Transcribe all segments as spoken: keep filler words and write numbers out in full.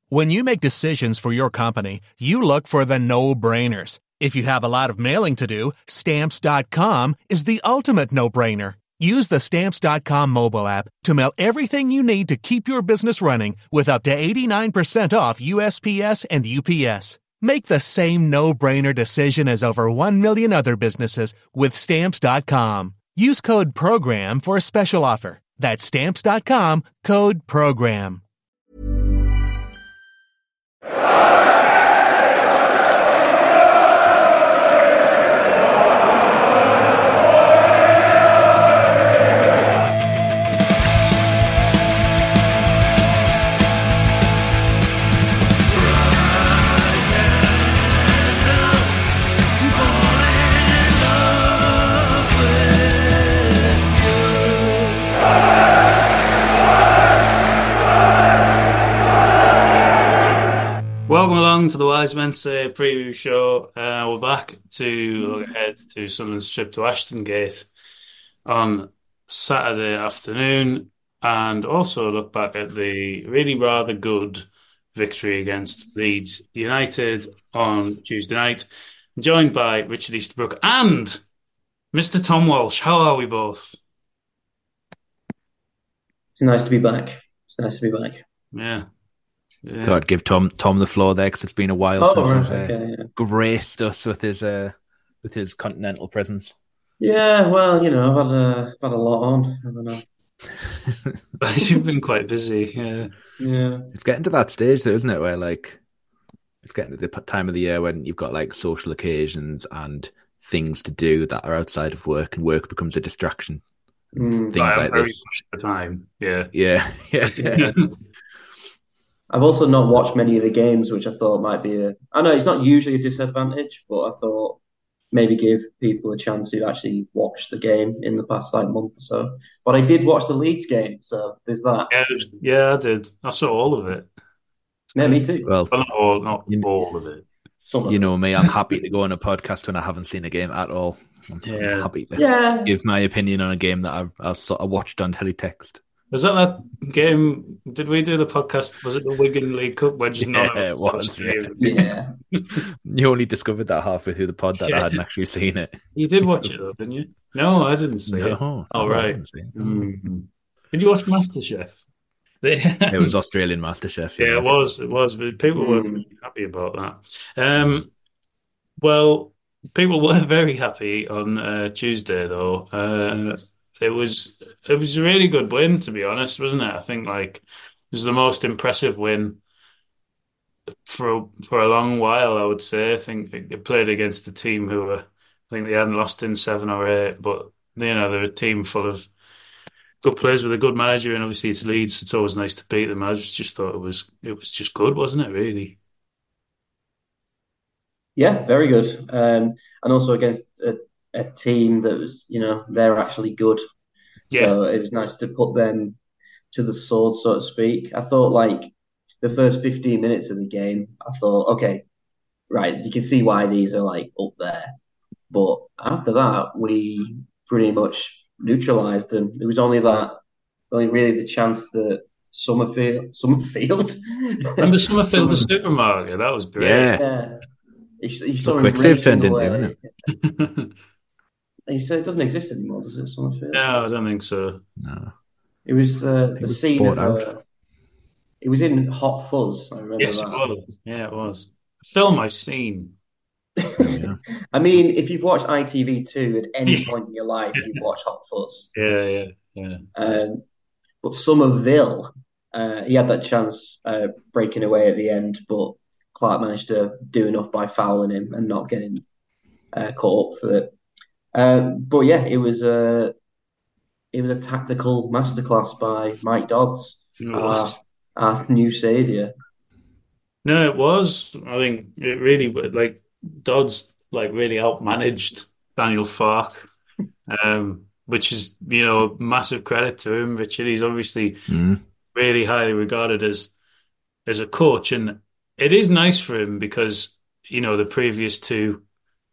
When you make decisions for your company, you look for the no-brainers. If you have a lot of mailing to do, Stamps dot com is the ultimate no-brainer. Use the Stamps dot com mobile app to mail everything you need to keep your business running with up to eighty-nine percent off U S P S and U P S. Make the same no-brainer decision as over one million other businesses with Stamps dot com. Use code PROGRAM for a special offer. That's Stamps dot com, code PROGRAM. Welcome along to the Wise Men Say preview show. Uh, we're back to look ahead to Sunderland's trip to Ashton Gate on Saturday afternoon, and also look back at the really rather good victory against Leeds United on Tuesday night. I'm joined by Richard Easterbrook and Mister Tom Walsh. How are we both? It's nice to be back. It's nice to be back. Yeah. Yeah. Thought I'd give Tom Tom the floor there because it's been a while oh, since right, he's uh, okay, yeah. graced us with his uh, with his continental presence. Yeah, well, you know, I've had a, I've had a lot on. I don't know. You've been quite busy, yeah. Yeah. It's getting to that stage, though, isn't it? Where like it's getting to the time of the year when you've got like social occasions and things to do that are outside of work, and work becomes a distraction. Mm. Things I like very this. The time, yeah, yeah, yeah. yeah. I've also not watched many of the games, which I thought might be a. I know it's not usually a disadvantage, but I thought maybe give people a chance to actually watch the game in the past like month or so. But I did watch the Leeds game, so there's that. Yeah, yeah, I did. I saw all of it. Yeah, me too. Well, well not all, not you, all of it. Some of you it. know me, I'm happy to go on a podcast when I haven't seen a game at all. I'm, Yeah. I'm happy to Yeah. give my opinion on a game that I've, I've sort of watched on teletext. Was that that game? Did we do the podcast? Was it the Wigan League Cup? Where just Yeah, none of it was. Yeah. Yeah. You only discovered that halfway through the pod that Yeah. I hadn't actually seen it. You did watch it though, didn't you? No, I didn't see it. No, Oh, no, I right. didn't see it. Mm-hmm. Did you watch MasterChef? It was Australian MasterChef. Yeah, it was. It was. But people were Mm. pretty happy about that. Um, well, people were very happy on uh, Tuesday, though. Uh, it was it was a really good win, to be honest, wasn't it? I think like it was the most impressive win for for a long while, I would say. I think it played against a team who were, I think they hadn't lost in seven or eight, but you know they're a team full of good players with a good manager, and obviously it's Leeds. It's always nice to beat them. I just, just thought it was it was just good, wasn't it? Really. Yeah, very good. Um, and also against a, a team that was, you know, they're actually good. Yeah. So it was nice to put them to the sword, so to speak. I thought like the first fifteen minutes of the game, I thought, okay, right, you can see why these are like up there. But after that, we pretty much neutralised them. It was only that, only really the chance that Summerfield, Summerfield. Remember Summerfield the supermarket? That was great. Yeah. Yeah. You, you So saw him quick save racing turned into, away. isn't it? He said it doesn't exist anymore, does it, Summerfield? No, I don't think so. No. It was uh, It the was scene of. bought Uh, it was in Hot Fuzz. I remember Yes, that. it was. Yeah, it was. A film I've seen. Yeah. I mean, if you've watched I T V two at any Yeah. point in your life, you've watched Hot Fuzz. Yeah, yeah, yeah. Um, but Somerville, uh, he had that chance uh, breaking away at the end, but Clark managed to do enough by fouling him and not getting uh, caught up for it. Um, but yeah, it was a it was a tactical masterclass by Mike Dodds, It was. our, our new saviour. No, it was. I think it really like Dodds like really outmanaged Daniel Farke, um, which is you know massive credit to him. Richard, he's obviously Mm. really highly regarded as as a coach, and it is nice for him because you know the previous two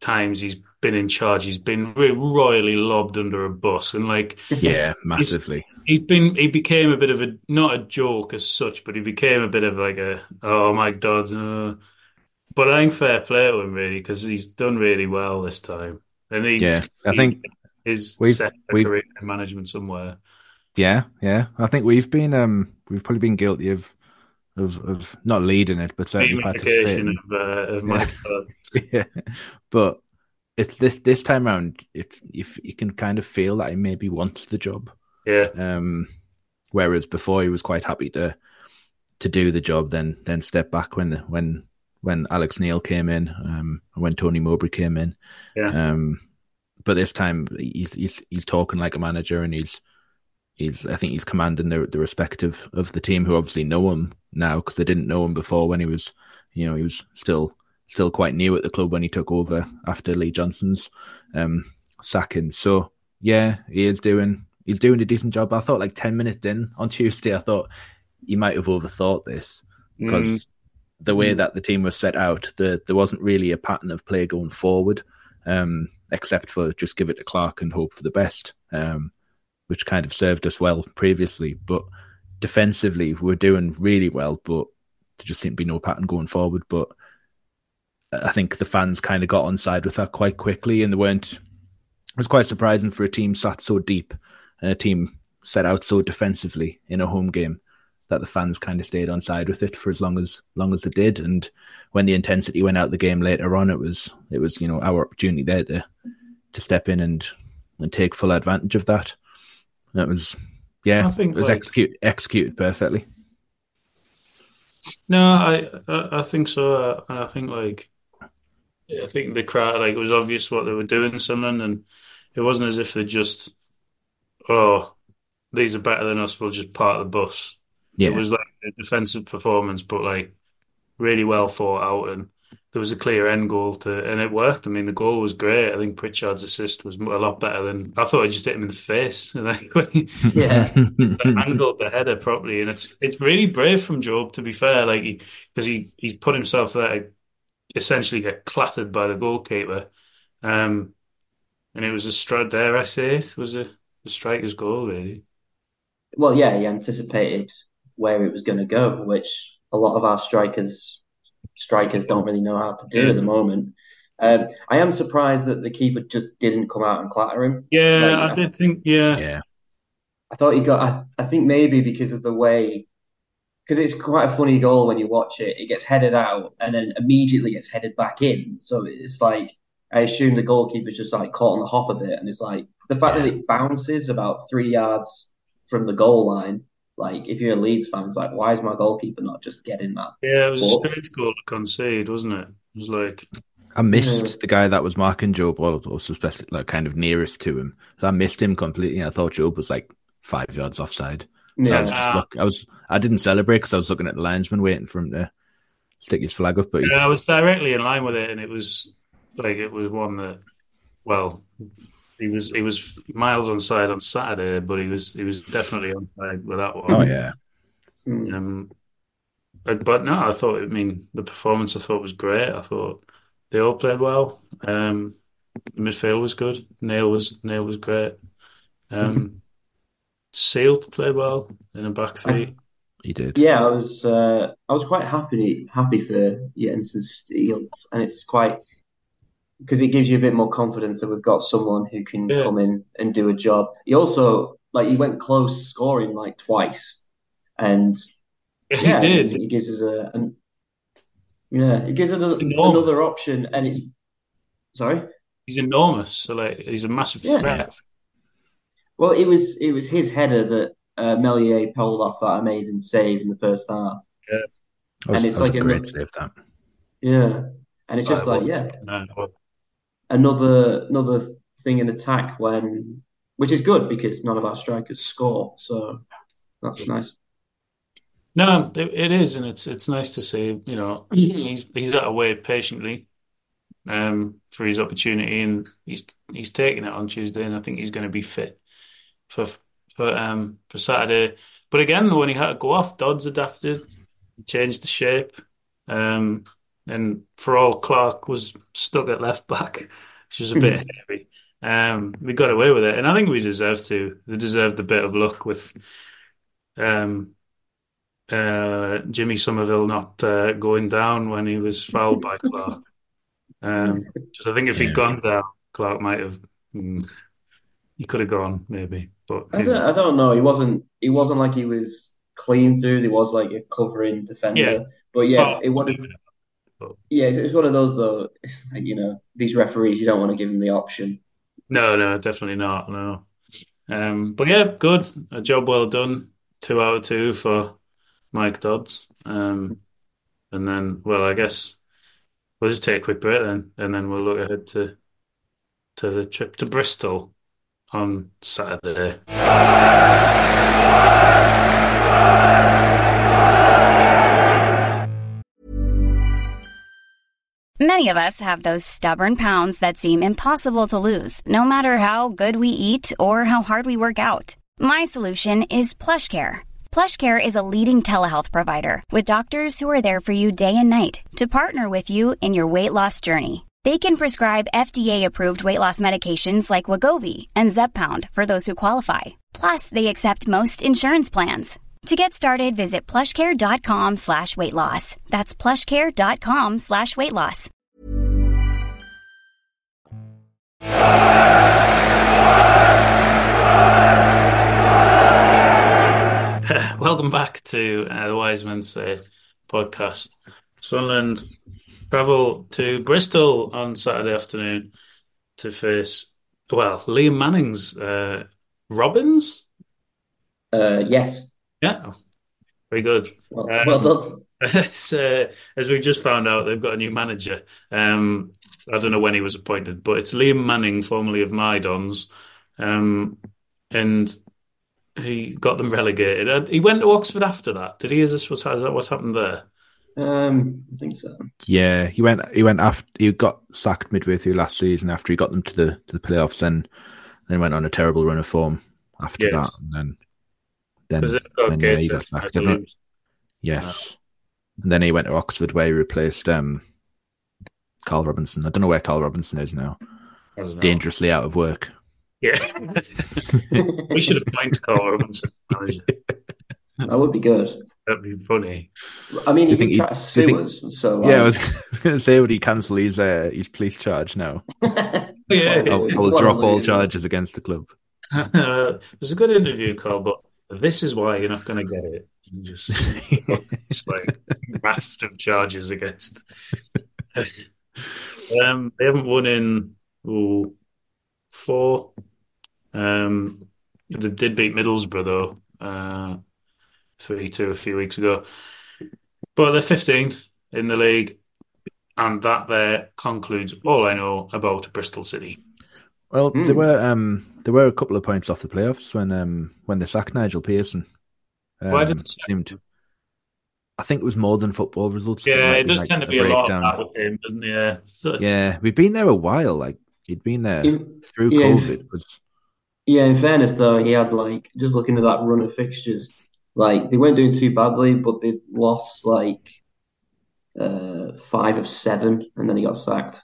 times he's been in charge, he's been re- royally lobbed under a bus, and like Yeah, he's massively. he's been he became a bit of a not a joke as such, but he became a bit of like a oh my God. Uh, but I think fair play to him really because he's done really well this time, and Yeah, he's I he think is we've set a we've career in management somewhere. yeah, yeah. I think we've been um we've probably been guilty of of of not leading it, but certainly Gamification participating. of uh, of Yeah, Mike Todd. yeah. But it's this this time round. It's if you can kind of feel that he maybe wants the job. Yeah, Um, whereas before he was quite happy to to do the job, then then step back when when when Alex Neil came in, um, when Tony Mowbray came in. yeah. Um, but this time he's he's he's talking like a manager, and he's he's I think he's commanding the the respect of, of the team, who obviously know him now because they didn't know him before when he was, you know, he was still still quite new at the club when he took over after Lee Johnson's um, sacking. So yeah, he is doing he's doing a decent job. I thought like ten minutes in on Tuesday, I thought you might have overthought this Mm, because the way that the team was set out, the, there wasn't really a pattern of play going forward, um, except for just give it to Clark and hope for the best, um, which kind of served us well previously. But defensively, we're doing really well, but there just seemed to be no pattern going forward. But I think the fans kind of got on side with that quite quickly, and they weren't. It was quite surprising for a team sat so deep and a team set out so defensively in a home game that the fans kind of stayed on side with it for as long as long as they did. And when the intensity went out the game later on, it was it was you know our opportunity there to to step in and and take full advantage of that. And it was yeah, I it think was like execute executed perfectly. no, I I, I think so, uh, and I think like I think the crowd like it was obvious what they were doing, Sunderland, and it wasn't as if they just oh these are better than us, we'll just park the bus. It Yeah, was like a defensive performance, but like really well thought out, and there was a clear end goal to, and it worked. I mean, the goal was great. I think Pritchard's assist was a lot better than I thought. I just hit him in the face, like when he Yeah. angled the header properly, and it's it's really brave from Job to be fair, like he because he he put himself there to essentially get clattered by the goalkeeper, um, and it was a strike. There, I say it was a, a striker's goal, really. Well, yeah, he anticipated where it was going to go, which a lot of our strikers strikers don't really know how to do at Yeah, the moment. Um, I am surprised that the keeper just didn't come out and clatter him. Like yeah, I I, did think, yeah, yeah, I thought he got. I, I think maybe because of the way, because it's quite a funny goal when you watch it. It gets headed out and then immediately gets headed back in. So it's like I assume the goalkeeper's just like caught on the hop a bit, and it's like the fact that yeah. it bounces about three yards from the goal line. Like if you're a Leeds fan, it's like why is my goalkeeper not just getting that? yeah. It was a But strange goal to concede, wasn't it? It was like, I yeah, missed the guy that was marking Job, or also especially like kind of nearest to him. So I missed him completely. I thought Job was like five yards offside. So I was yeah. just ah, look. I was. I didn't celebrate because I was looking at the linesman waiting for him to stick his flag up. But he, yeah, I was directly in line with it, and it was like it was one that, well, he was he was miles on side on Saturday, but he was he was definitely on side with that oh one. yeah, Hmm. Um, but, but no, I thought. I mean, the performance I thought was great. I thought they all played well. Um, the midfield was good. Neil was Neil was great. Um, Sealed played well in a back I, three. he did. yeah, I was uh, I was quite happy happy for Jensen Steele, and it's quite because it gives you a bit more confidence that we've got someone who can Yeah, come in and do a job. He also like he went close scoring like twice, and yeah, he yeah, it gives did. it gives us a an, yeah it gives us a, another Enormous. option, and it's sorry, He's enormous. So like, he's a massive yeah. Yeah, threat. Well, it was it was his header that uh, Melier pulled off that amazing save in the first half, Yeah, that and was that it's was a like great another save. That yeah, and it's I just like was. yeah, No, well, another another thing in attack when which is good because none of our strikers score, so that's nice. no, it, it is, and it's it's nice to see. You know, he's he's had to wait patiently um, for his opportunity, and he's he's taking it on Tuesday, and I think he's going to be fit for for um for Saturday. But again, when he had to go off, Dodds adapted, changed the shape. Um, and for all Clark was stuck at left back, which was a bit heavy. Um, we got away with it, and I think we deserved to. They deserved a bit of luck with um, uh, Jimmy Somerville not uh, going down when he was fouled by Clark. Um, just I think if he'd Yeah. gone down, Clark might have. Mm, he could have gone maybe, but I don't, I don't know. He wasn't. He wasn't like he was clean through. He was like a covering yeah, defender. But yeah, far it would have. too. But Yeah, it's, it's one of those though. It's like, you know, these referees, you don't want to give them the option. no, no, definitely not. No. Um, but yeah, good. A job well done. Two out of two for Mike Dodds. Um, and then, well, I guess we'll just take a quick break then, and then we'll look ahead to to the trip to Bristol on Saturday. Many of us have those stubborn pounds that seem impossible to lose, no matter how good we eat or how hard we work out. My solution is PlushCare. PlushCare is a leading telehealth provider with doctors who are there for you day and night to partner with you in your weight loss journey. They can prescribe F D A-approved weight loss medications like Wegovy and Zepbound for those who qualify. Plus, they accept most insurance plans. To get started, visit plushcare.com slash weight loss. That's plushcare.com slash weight loss. Welcome back to uh, the Wise Men Say podcast. Sunderland travel to Bristol on Saturday afternoon to face, well, Liam Manning's uh, Robins. Uh, yes. Yeah, very good. Well, Um, well done. It's, uh, as we just found out, they've got a new manager. Um, I don't know when he was appointed, but it's Liam Manning, formerly of My Dons, um, and he got them relegated. Uh, He went to Oxford after that. Did he? Is this what's, is that what's happened there? Um, I think so. Yeah, he went. He went after. He got sacked midway through last season after he got them to the to the playoffs. Then, then went on a terrible run of form after Yes. that, and then then, Because they've got then yeah, he Gates, got I sacked. didn't it? believe. Yes, and then he went to Oxford where he replaced um, Carl Robinson. I don't know where Carl Robinson is now. I don't know. Dangerously out of work. Yeah. We should appoint Carl Robinson manager. That would be good. That'd be funny. I mean, Do he you think could try he- to do you sue think- us. So Yeah, I like, was, I was going to say, would he cancel his uh, his police charge now? Yeah. I will, I will Well, drop all yeah. charges against the club. Uh, it was a good interview, Carl, but this is why you're not going to get it. You just it's like raft of charges against. um, they haven't won in ooh, four. Um, they did beat Middlesbrough though, uh, three two a few weeks ago. But they're fifteenth in the league, and that there concludes all I know about Bristol City. Well, Hmm. there were um, there were a couple of points off the playoffs when um, when they sacked Nigel Pearson. Um, Why did they sack seemed, I think it was more than football results. There Yeah, might it be, does like, tend to be a lot of breakdown. that with him, doesn't it? Yeah. So, Yeah, we've been there a while. Like he'd been there In- through yeah, in- COVID. Was Yeah, in fairness though, he had like just looking at that run of fixtures, like they weren't doing too badly, but they lost like uh five of seven, and then he got sacked.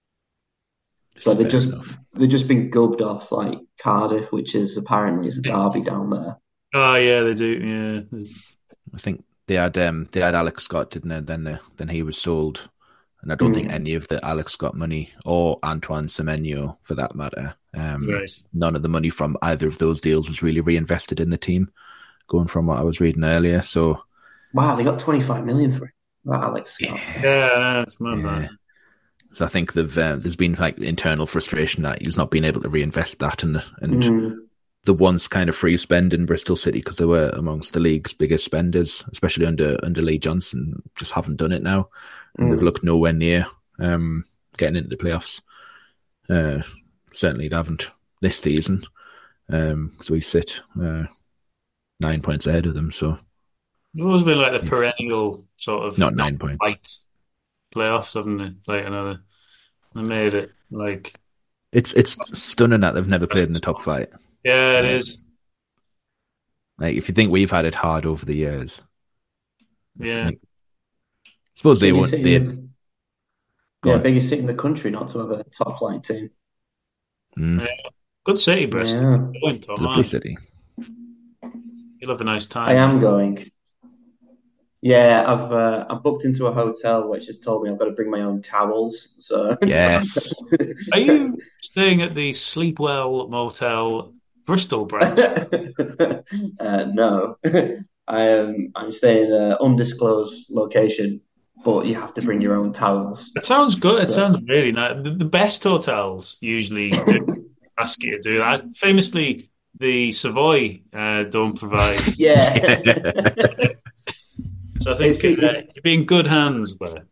So they've fair just enough. they've just been gubbed off like Cardiff, which is apparently is a derby down there. oh yeah, they do. Yeah, I think they had um, they had Alex Scott, didn't they? Then they, then he was sold, and I don't think Mm. any of the Alex Scott money or Antoine Semenyo, for that matter, um, right. none of the money from either of those deals was really reinvested in the team. Going from what I was reading earlier, so Wow, they got twenty-five million for it. That Alex Scott. Yeah, it's mad Yeah. that. so I think they've uh, there's been like internal frustration that he's not been able to reinvest that, and and Mm. the once kind of free spend in Bristol City, because they were amongst the league's biggest spenders, especially under under Lee Johnson, just haven't done it now, and they've Mm. looked nowhere near um, getting into the playoffs. Uh, certainly, they haven't this season, because we sit uh, nine points ahead of them. So It's always been like the perennial sort of not nine points. fight playoffs, haven't they? Like another, they made it like It's it's stunning that they've never played in the top flight. yeah, it Yeah. is. Like if you think we've had it hard over the years, it's Yeah, like- I suppose they Did you won't. sit They, in the, Go Yeah, on. biggest city in the country not to have a top flight team. Mm, Yeah. Good city, Bristol. Yeah, Going, Tom, lovely aren't you? city. You'll have a nice I time there. am going. Yeah, I've uh, I'm booked into a hotel which has told me I've got to bring my own towels. So Yes. Are you staying at the Sleepwell Motel Bristol branch? uh, no, I am. I'm staying in an undisclosed location, but you have to bring your own towels. It sounds good. It So sounds really nice. The, the best hotels usually do ask you to do that. Famously, the Savoy uh, don't provide. yeah. So I It's, think uh, it's, you'll be in good hands there.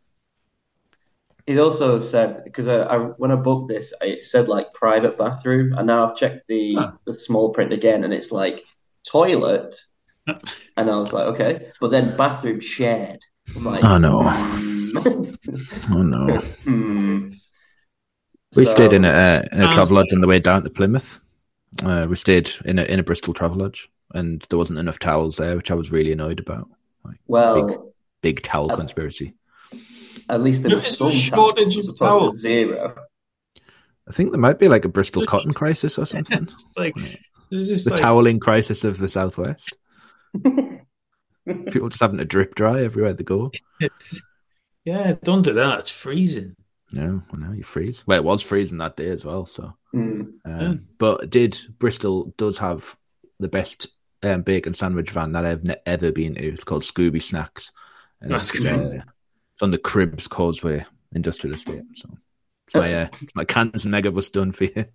it also said because I, I when I booked this, it said like private bathroom, and now I've checked the Huh. the small print again, and it's like toilet, and I was like, okay, but then bathroom shared. I was like, Oh no. hmm. Oh no. Hmm. We stayed in So a, in a Sounds travel lodge on the way down to Plymouth. Uh, we stayed in a in a Bristol travel lodge, and there wasn't enough towels there, which I was really annoyed about. Like, big well, big towel at, conspiracy. at least there was Is there a some towels shortage as of opposed to towels? zero. I think there might be like a Bristol cotton crisis or something. It's like it's just The like toweling crisis of the southwest. People just having to drip dry everywhere they go. yeah, don't do that. It's freezing. No, I know you freeze. Well, it was freezing that day as well. So, Mm. um, Yeah. but did Bristol does have the best um, bacon sandwich van that I've ne- ever been to. It's called Scooby Snacks, and That's it's good. uh, it's on the Cribs Causeway Industrial Estate. So it's my uh, it's my cans and megabus done for you.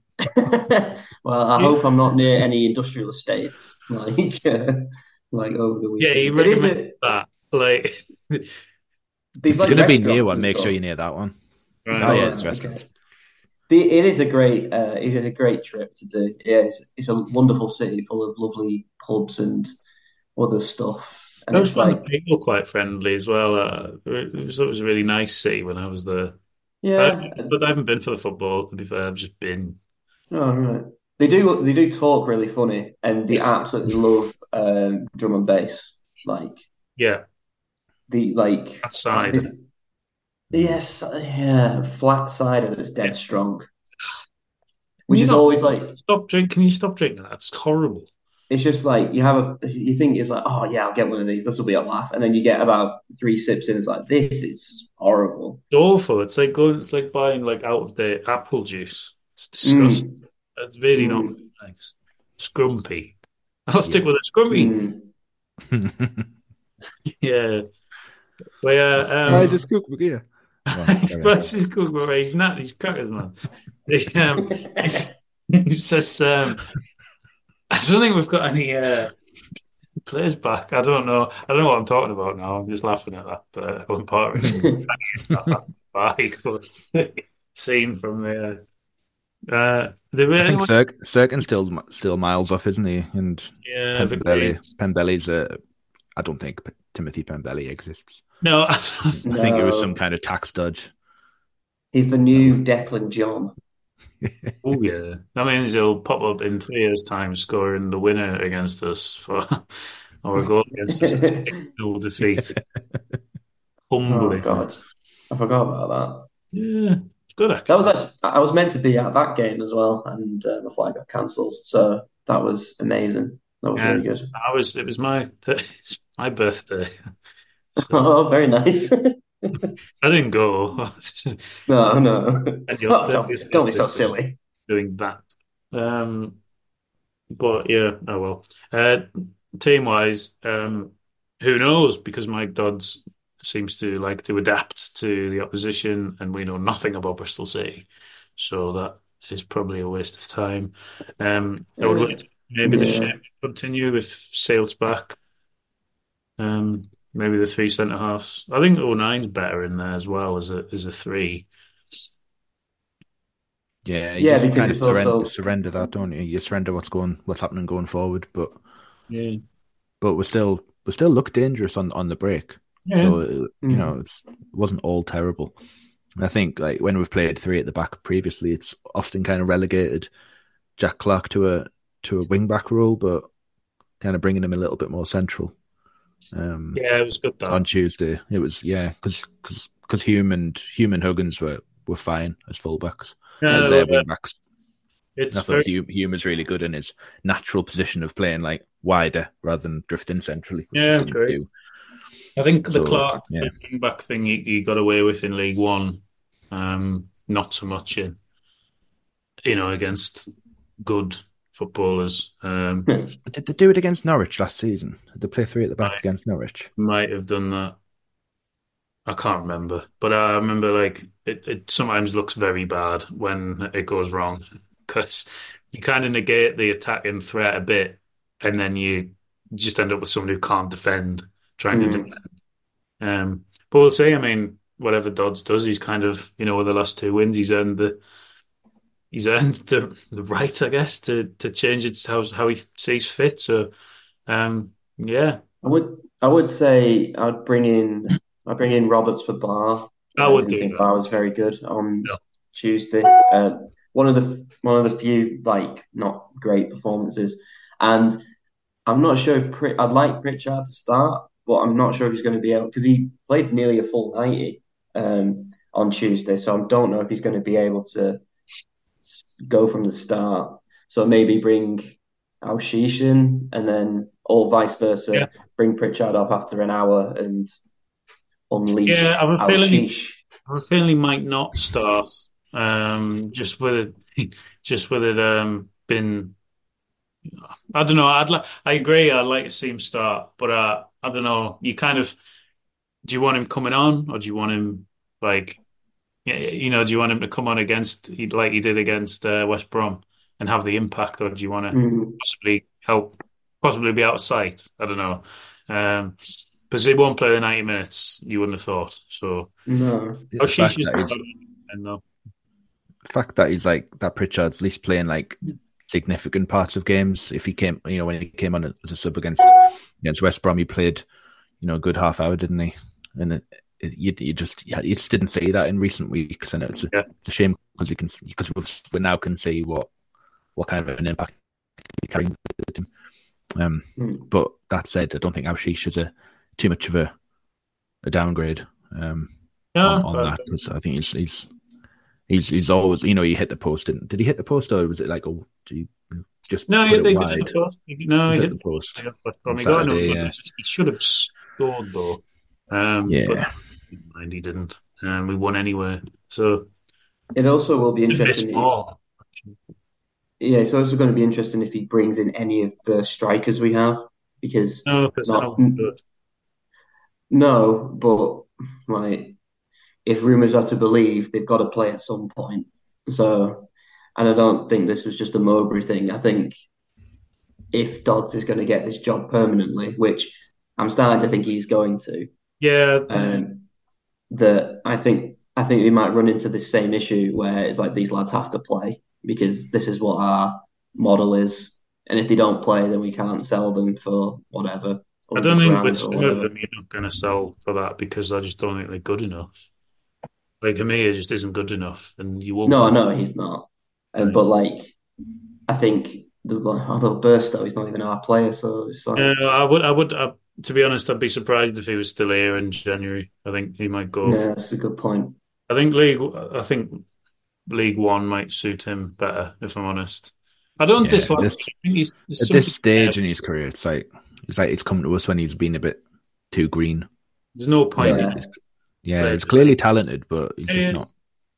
Well, I You- hope I'm not near any industrial estates like uh, like over the Yeah, you weekend. It is recommend a that. Like, these If like you're gonna be near restaurants one, and make sure stuff. you're near that one. Oh right. yeah, Oh, there's right, restaurants. okay. The, it is a great uh, it is a great trip to do. Yeah, it's, it's a wonderful city full of lovely pubs and other stuff. I And always it's found the like, people quite friendly as well. Uh, it was, it was a really nice city when I was there. I, yeah, but I haven't been for the football, to be fair. I've just been. oh, right. They do they do talk really funny, and they Yes. absolutely love um, drum and bass. Like Yeah, the like that uh, side. this, yes, yeah, flat side of it is Yeah. dead strong, Can which you is not always like stop drink? Can you stop drinking that? It's horrible. it's just like you have a you think it's like, oh yeah, I'll get one of these. This will be a laugh, and then you get about three sips in. It's like, this is horrible. It's awful. It's like going. It's like buying like out of the apple juice. It's disgusting. Mm, It's really not mm, nice. Scrumpy. I'll stick Yeah. with a scrumpy. mm. Yeah. But yeah, I um, just cook here. Go on, he's carry on. supposed to cook, but he's not. He's crackers, man. He, um, he's, he says, um, I don't think we've got any uh, players back. I don't know. I don't know what I'm talking about now. I'm just laughing at that uh, one part. It's not that bike, but scene from the. Uh, the I think anyone? Sir Sirkin's still still miles off, isn't he? And Yeah, Pembelli, Victory. Pembelli's a. I don't think P- Timothy Pembelli exists. No, I I think it was some No, kind of tax dodge. he's the new Declan John. oh yeah. That means he'll pop up in three years' time, scoring the winner against us for, or a goal against us in six nil defeat. Oh Humbly. God, I forgot about Yeah, it's good that. That was actually. actually I was meant to be at that game as well, and uh, my flight got cancelled. So that was amazing. That was Yeah, really good. I was. It was my it's my birthday, so Oh, very nice. I didn't go. No, no. And your Oh, don't, thirtieth don't be so birthday silly. doing that. Um, but yeah, oh well. Uh, team wise, um, who knows? Because Mike Dodds seems to like to adapt to the opposition, and we know nothing about Bristol City, so that is probably a waste of time. Um, I would Uh, wait. Maybe the yeah. shape continue if Sale's back. Um, maybe the three centre halves. I think oh nine's better in there as well as a as a three. Yeah, you Yeah, just because kind of it's surrender, also surrender that, don't you? You surrender what's going, what's happening going forward, but Yeah, but we still we still look dangerous on, on the break. yeah, So uh, you mm, know it's, it wasn't all terrible. And I think like when we've played three at the back previously, it's often kind of relegated Jack Clark to a to a wing back role, but kind of bringing him a little bit more central. Um, yeah. It was good on that. Tuesday, it was yeah, because because Hume and Hume and Huggins were, were fine as fullbacks, Yeah, as well, uh, wing backs. it's I thought very Hume, Hume was really good in his natural position of playing like wider rather than drifting centrally, which yeah, he didn't great. do. I think the So Clark yeah, back thing he, he got away with in League One, um, not so much in you know against good footballers. Um, did they do it against Norwich last season? Did they play three at the back might, against Norwich? might have done that. I can't remember, but I remember like it, it sometimes looks very bad when it goes wrong because you kind of negate the attacking threat a bit, and then you just end up with someone who can't defend trying to defend. Mm. Um, but we'll see. I mean, whatever Dodds does, he's kind of you know with the last two wins, he's earned the he's earned the the right, I guess, to to change it how how he sees fit. So, um, yeah, I would I would say I'd bring in I'd bring in Roberts for Bar. I I would didn't do think that. Bar was very good on No. Tuesday. Uh, one of the one of the few like not great performances, and I'm not sure. If Pri- I'd like Pritchard to start, but I'm not sure if he's going to be able because he played nearly a full ninety um, on Tuesday, so I don't know if he's going to be able to s- go from the start. So maybe bring Al-Shish in, and then or vice Yeah, versa, bring Pritchard up after an hour and yeah. I unleash have a feeling he, Al-Shish. I have a feeling he might not start. Um, just with it, just with it, um, been. I don't know. I'd like. I agree. I'd like to see him start, but uh, I don't know. You kind of do you want him coming on, or do you want him like, y- you know, do you want him to come on against like he did against uh, West Brom and have the impact, or do you want to Mm, possibly help, possibly be out of sight? I don't know. Um, because he won't play the ninety minutes. You wouldn't have thought. So, no. oh, The she fact should. that he's And no. the fact that he's like that Pritchard's at least playing like significant parts of games. If he came, you know, when he came on as a sub against against West Brom, he played, you know, a good half hour, didn't he? And it, it, you, you just you just didn't see that in recent weeks, and it's a, Yeah. it's a shame because we can because we now can see what what kind of an impact he carrying with him. Um, Mm. but that said, I don't think Al-Shish is a too much of a, a downgrade um, on No, on but that because I think he's he's he's he's always, you know, he hit the post. Didn't, did he hit the post or was it like, oh, did he just no, put he, it he did hit wide? the post. He- No, Was he it hit the the post post. on He got another Saturday? one. Yeah, He should have scored though, um, but yeah. never mind, he didn't. Um, we won anyway. So It also will be he missed interesting. more. Yeah, it's also going to be interesting if he brings in any of the strikers we have because No, because they're not not good. no, but like if rumors are to believe, they've got to play at some point. So, and I don't think this was just a Mowbray thing. I think if Dodds is going to get this job permanently, which I'm starting to think he's going to, Yeah, uh, um, that I think I think we might run into this same issue where it's like these lads have to play because this is what our model is, and if they don't play, then we can't sell them for whatever I hundred don't think with grand or some of whatever. them you're not going to sell for that because I just don't think they're good enough. Like Amir just isn't good enough, and you won't No, go. no, he's not. Um, Right. but like, I think the, although Burstow, he's not even our player, so it's like, Yeah, I would, I would, uh, to be honest, I'd be surprised if he was still here in January. I think he might go. yeah, that's a good point. I think League, I think League One might suit him better, if I'm honest. I don't Yeah, dislike him. this I think he's there's at this something there. stage in his career, it's like it's like it's come to us when he's been a bit too green. There's no You know, point in Yeah, it's, yeah, playing. he's clearly talented, but he's just Yeah, not.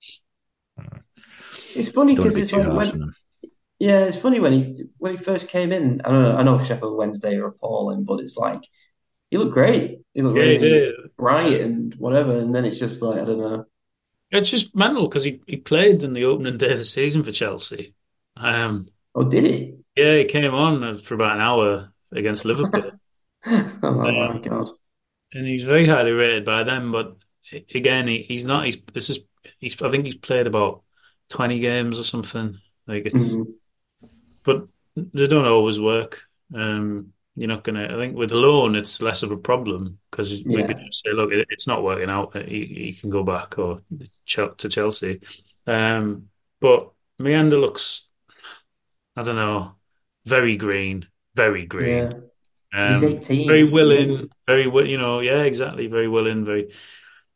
it's funny Don't want because to be it's too like harsh when on him. yeah, it's funny when he when he first came in. I don't know, I know Sheffield Wednesday are appalling, but it's like he looked great. He looked yeah, he really did. bright Uh, and whatever, and then it's just like I don't know. it's just mental because he, he played in the opening day of the season for Chelsea. Um, Oh, did he? yeah, he came on for about an hour against Liverpool. Oh my Um, God. and he's very highly rated by them. But again, he, he's not. He's this is. He's. I think he's played about twenty games or something. Like it's. Mm, But they don't always work. Um, you're not gonna. I think with loan, it's less of a problem because we could yeah, just say, look, it, it's not working out. He, he can go back or ch- to Chelsea. Um, but Meander looks. I don't know. Very green. Very green. yeah. He's Um, very eighteen. He's eight. willing. Very wi- You know. Yeah. Exactly. Very willing. Very.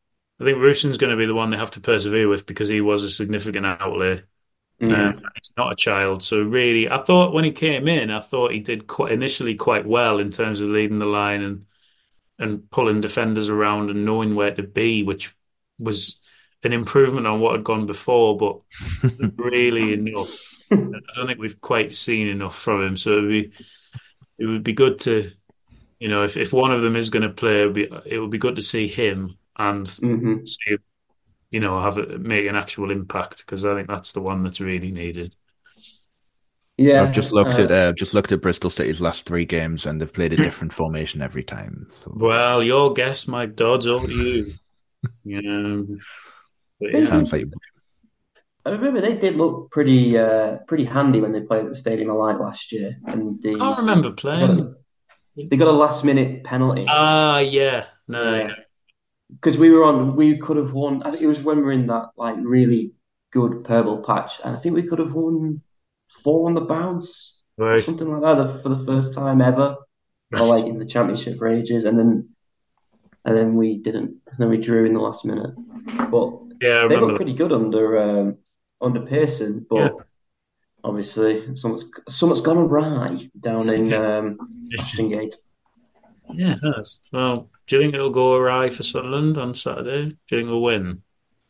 I think Rusyn's going to be the one they have to persevere with because he was a significant outlay. Mm. Um, he's not a child, so really, I thought when he came in, I thought he did quite initially quite well in terms of leading the line and and pulling defenders around and knowing where to be, which was an improvement on what had gone before, but really enough. I don't think we've quite seen enough from him, so it'd be it would be good to, you know, if, if one of them is going to play, it would be, it would be good to see him and Mm-hmm. see, you know, have it make an actual impact because I think that's the one that's really needed. Yeah, I've just looked uh, at uh, just looked at Bristol City's last three games, and they've played a different formation every time. So. Well, your guess, Mike Dodds, over to you. Yeah, but yeah. Sounds like I remember they did look pretty uh, pretty handy when they played at the Stadium of Light last year, and the, I can't remember they got, playing. a, they got a last minute penalty. Ah, yeah, no, Yeah. yeah. Because we were on, we could have won. I think it was when we were in that like really good purple patch, and I think we could have won four on the bounce or Right. something like that for the first time ever, or like in the championship for ages, and then and then we didn't, and then we drew in the last minute. But Yeah, I they remember looked that. pretty good under um, under Pearson, but Yeah. obviously something's something's gone awry down in um, Ashton Gate. Yeah, it has. Well, do you think it'll go awry for Sunderland on Saturday? Do you think we'll win?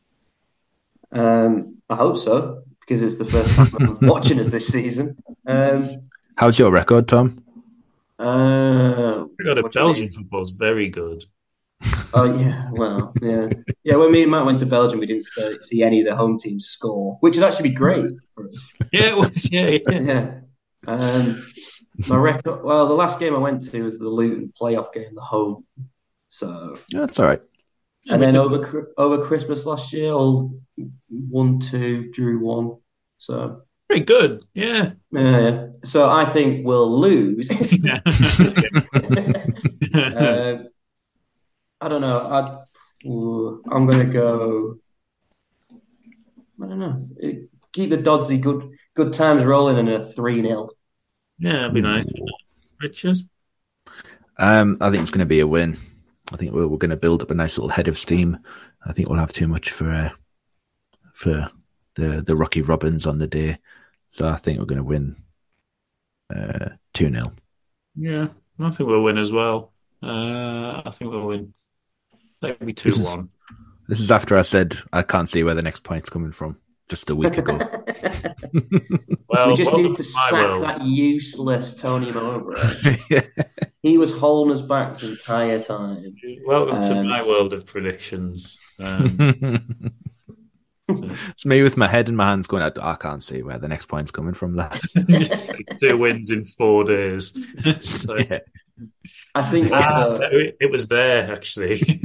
Um, I hope so because it's the first time I'm watching us this season. Um, how's your record, Tom? uh, We got a what do you Belgian mean? football's very good. Oh yeah, well, yeah, yeah. When me and Matt went to Belgium, we didn't see, see any of the home teams score, which would actually be great for us. Yeah, it was. Yeah, yeah. Yeah. Um, my record. Well, the last game I went to was the Luton playoff game, the home. So, Yeah, that's all right. Yeah, and we then did. over Chr- over Christmas last year, all one two drew one. So Pretty good. Yeah. yeah, yeah. So I think we'll lose. Yeah. Um, I don't know. I, ooh, I'm gonna go. I don't know. It- Keep the Dodsy good good times rolling in a three nil. Yeah, that'd be nice. Richard? Um, I think it's going to be a win. I think we're, we're going to build up a nice little head of steam. I think we'll have too much for uh, for the the Rocky Robins on the day, so I think we're going to win uh, two nil. Yeah, I think we'll win as well. Uh, I think we'll win. Maybe two This is- one. This is after I said I can't see where the next point's coming from just a week ago. Well, We just welcome need to my sack world. that useless Tony Mowbray. He was holding us back this entire time. Welcome to Um, my world of predictions. Um, It's me with my head in my hands going, I, I can't see where the next point's coming from, lads. two wins in four days. So, Yeah. I think ah, also, it, it was there actually.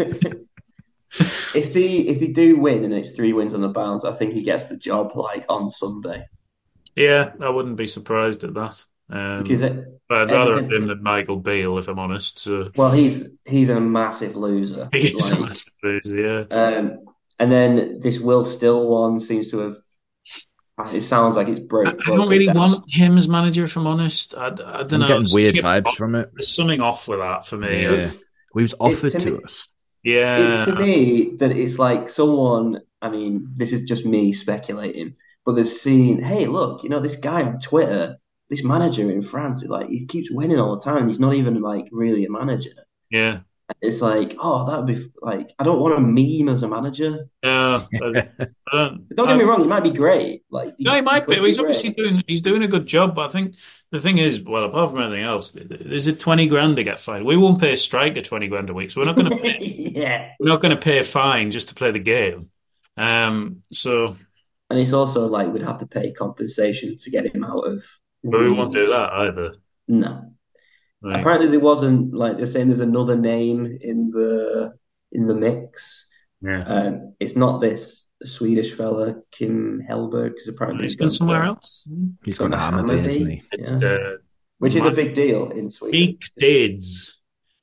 if they if they do win and it's three wins on the bounce, I think he gets the job like on Sunday. Yeah, I wouldn't be surprised at that. Um, Because it, but I'd rather have everything- him than Michael Beale, if I'm honest. So well, he's he's a massive loser. he's a Like, massive loser, yeah. um, and then this Will Still one seems to have. It sounds like it's I, broke. I don't broken really down. want him as manager, if I'm honest. I, I don't I'm know. getting There's weird something vibes off- from it. There's something off with that for me. Yeah. It's, We was offered to to me- us. Yeah. it's to me that it's like someone. I mean, this is just me speculating, but they've seen. Hey, look, you know this guy on Twitter, this manager in France. Like he keeps winning all the time. He's not even like really a manager. Yeah. It's like, oh, that would be like. I don't want a meme as a manager. Yeah. I, I don't, Don't get me wrong, he might be great. Like, No, he might be. could He's great. obviously doing. He's doing a good job. But I think the thing is, well, apart from anything else, there's a twenty grand to get fined. We won't pay a striker twenty grand a week, so we're not going to pay. Yeah, We're not going to pay a fine just to play the game. Um. So, and it's also like we'd have to pay compensation to get him out of. but we won't do Leeds. that either. No. Like, Apparently, there wasn't like they're saying there's another name in the in the mix. yeah. Um, it's not this Swedish fella Kim Hellberg, because apparently He's he's gone to- somewhere else. He's gone to Hammerby, isn't he? It's Yeah. uh, Which is a big deal in Sweden. Meek Dids.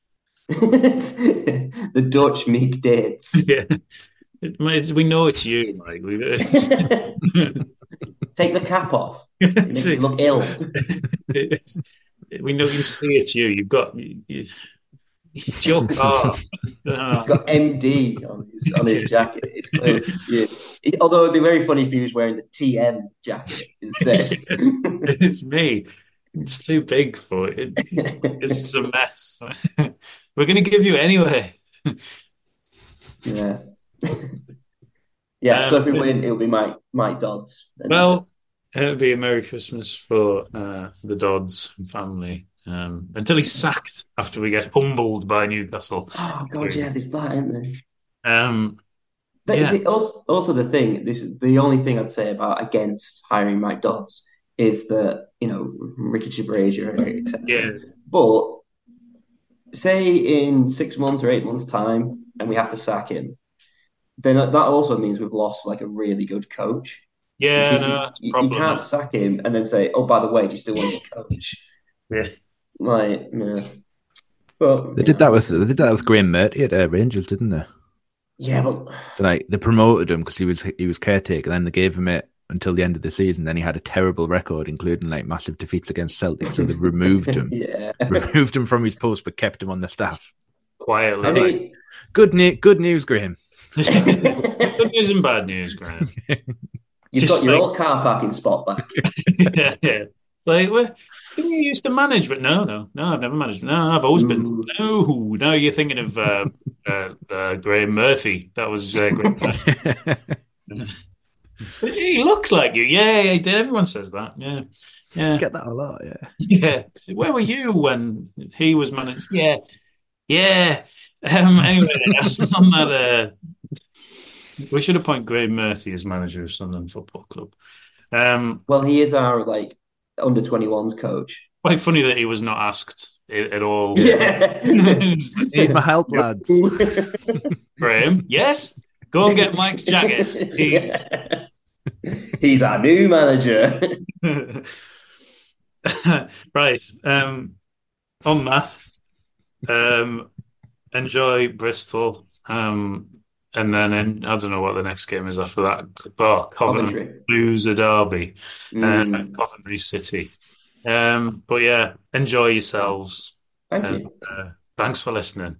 The Dutch Meek Dates. Yeah. It, it's- we know it's you, Mike. We, Take the cap off. It makes you look ill. we know you can see it's you. You've got you, you, It's your car. It's got M D on his on his jacket. It's clear. Yeah. It, although it'd be very funny if he was wearing the T M jacket instead. It's me. It's too big for it. It's just a mess. We're going to give you anyway. Yeah. Yeah, Um, so if we win, it'll be Mike Mike Dodds. And Well, it'll be a Merry Christmas for uh, the Dodds family um, until he's sacked after we get humbled by Newcastle. oh god, yeah, there's that, isn't there? Um, But Yeah. the, also, also the thing, this is the only thing I'd say about against hiring Mike Dodds is that, you know, Ricky Chibrazier, et cetera. Yeah. But say in six months or eight months' time, and we have to sack him, then that also means we've lost like a really good coach. Yeah, Because no, you, that's a you, you problem. can't sack him and then say, oh, by the way, do you still want to be coach? Yeah. Like, yeah. But They did that with they did that with Graham Murty at uh, Rangers, didn't they? yeah, but They, like they promoted him because he was he was caretaker. Then they gave him it until the end of the season. Then he had a terrible record, including like massive defeats against Celtic. So they removed him, yeah. removed him from his post, but kept him on the staff. Quietly. I mean, Good ne- good news, Graham. Good news and bad news, Graham. you've Just got your like- old car parking spot back. yeah, yeah. It's like, well, didn't you used to manage? But no, no, no, I've never managed. No, I've always been. Ooh. No, no, you're thinking of uh, uh, uh, Graham Murphy. That was uh, great. He looks like you. Yeah, yeah, he did. Everyone says that. Yeah, yeah, Get that a lot, yeah. yeah. So where were you when he was managed? Yeah, yeah. Um, anyway, on that, uh, we should appoint Graham Murphy as manager of Sunderland Football Club. Um, Well, he is our like under twenty-ones coach. quite funny that he was not asked i- at all. Yeah. Need my help, lads. Graham, yes, go and get Mike's jacket. He's... He's our new manager. Right. Um, on that, um, enjoy Bristol, um, and then in, I don't know what the next game is after that. Oh, Coventry Coventry. lose a derby, Mm. uh, Coventry City. Um, but yeah, enjoy yourselves. Thank And you. uh, thanks for listening.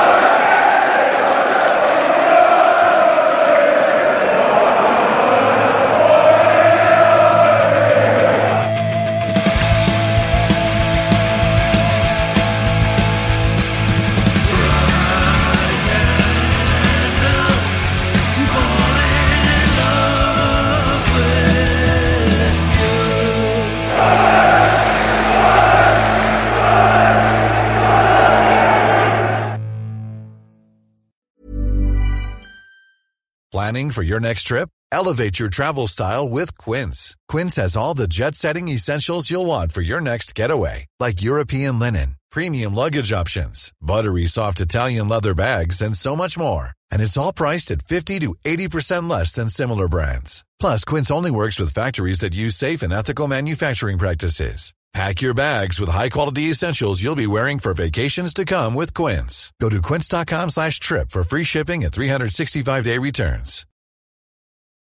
Planning for your next trip? Elevate your travel style with Quince. Quince has all the jet-setting essentials you'll want for your next getaway, like European linen, premium luggage options, buttery soft Italian leather bags, and so much more. And it's all priced at fifty to eighty percent less than similar brands. Plus, Quince only works with factories that use safe and ethical manufacturing practices. Pack your bags with high-quality essentials you'll be wearing for vacations to come with Quince. Go to quince.com slash trip for free shipping and three sixty-five day returns.